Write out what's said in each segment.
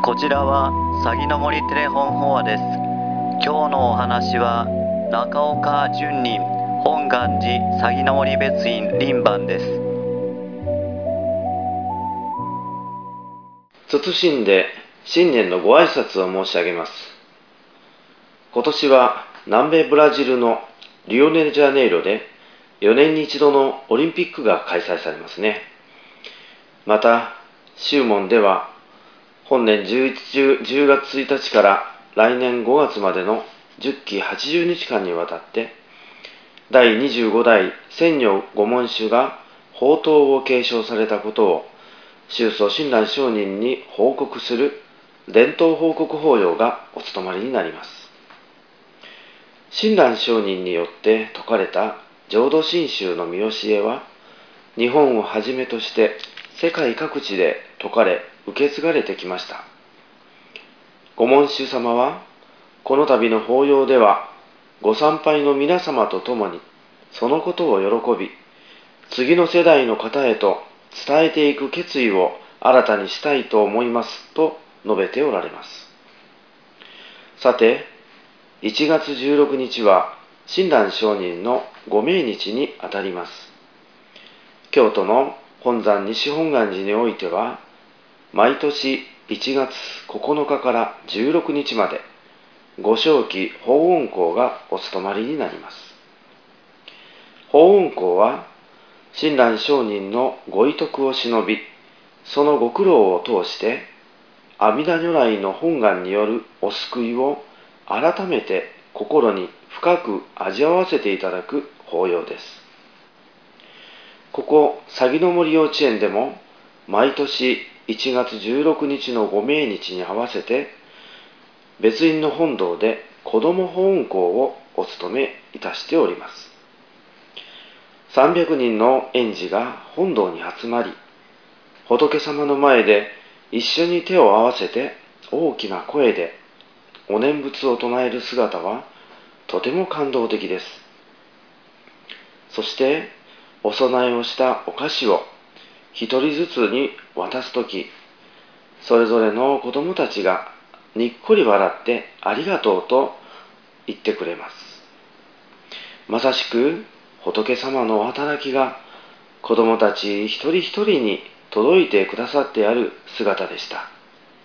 こちらはさぎの森テレフォン法話です。今日のお話は中岡純人本願寺さぎの森別院輪番です。 謹んで新年のご挨拶を申し上げます。今年は南米ブラジルのリオネジャネイロで4年に一度のオリンピックが開催されますね。また宗門では本年 10月1日から来年5月までの10期80日間にわたって第25代千女御門衆が法灯を継承されたことを宗祖親鸞上人に報告する伝統報告法要がお務まりになります。親鸞上人によって説かれた浄土真宗の見教えは日本をはじめとして世界各地で説かれ受け継がれてきました。御門衆様はこの度の法要ではご参拝の皆様と共にそのことを喜び次の世代の方へと伝えていく決意を新たにしたいと思いますと述べておられます。さて、1月16日は親鸞上人のご命日にあたります。京都の本山西本願寺においては毎年1月9日から16日までご正期法恩講がお務まりになります。法恩講は親鸞上人のご遺徳を忍び、そのご苦労を通して阿弥陀如来の本願によるお救いを改めて心に深く味わわせていただく法要です。ここさぎの森幼稚園でも毎年1月16日のご命日に合わせて別院の本堂で子ども法恩講をお務めいたしております。300人の園児が本堂に集まり、仏様の前で一緒に手を合わせて大きな声でお念仏を唱える姿はとても感動的です。そしてお供えをしたお菓子を一人ずつに渡すとき、それぞれの子供たちがにっこり笑ってありがとうと言ってくれます。まさしく仏様のお働きが子供たち一人一人に届いてくださってある姿でした。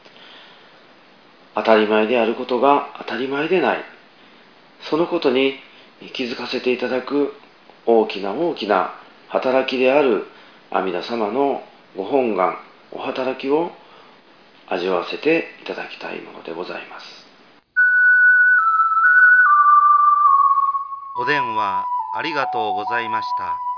当たり前であることが当たり前でない、そのことに気づかせていただく大きな大きな働きである阿弥陀様のご本願、お働きを味わわせていただきたいものでございます。 お電話ありがとうございました。